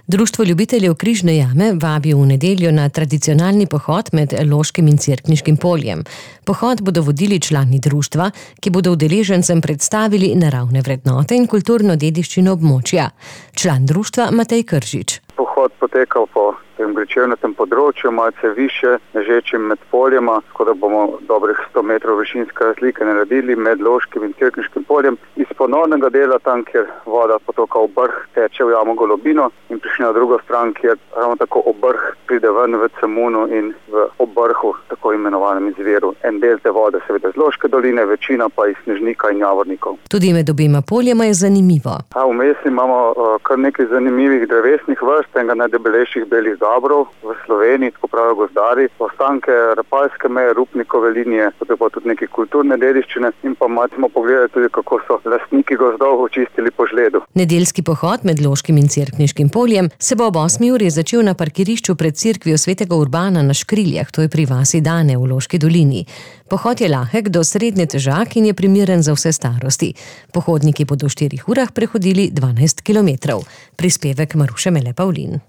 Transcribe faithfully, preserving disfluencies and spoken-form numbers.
Društvo ljubiteljev Križne jame vabi v nedeljo na tradicionalni pohod med Loškim in Cerkniškim poljem. Pohod bodo vodili člani društva, ki bodo udeležencem predstavili naravne vrednote in kulturno dediščino območja. Član društva Matej Kržič. Pohod potekal po tem gričevnatem področju, malce više, ležečim med poljema, tako da bomo dobrih sto metrov višinske razlike naredili med Loškim in Cerkniškim poljem. Iz ponornega dela, tam, kjer voda potoka v brh, teče v jamo Golobino in prišli na drugo stran, kjer ravno tako obrh pride ven v Cemunu in v obrhu, tako imenovanem izviru. En del te vode seveda z Loške doline, večina pa iz Snežnika in Javornikov. Tudi med obema poljema je zanimivo. A vmes imamo uh, kar nekaj zanimivih drevesnih vrst, enega najdebelejših belih gabrov v Sloveniji, tako pravijo gozdarji, ostanke Rapalske meje, Rupnikove linije, potem pa tudi neke kulturne dediščine in pa malo pogledati tudi, kako so lastniki gozdov očistili po žledu. Nedeljski pohod med Loškim in Cerkniškim poljem se bo ob osmi uri začel na parkirišču pred cerkvijo Svetega Urbana na Škriljah, to je pri vasi Dane v Loški dolini. Pohod je lahek do srednje težak in je primeren za vse starosti. Pohodniki bodo v štirih urah prehodili dvanajst kilometrov. Prispevek Maruše Mele Pavlin.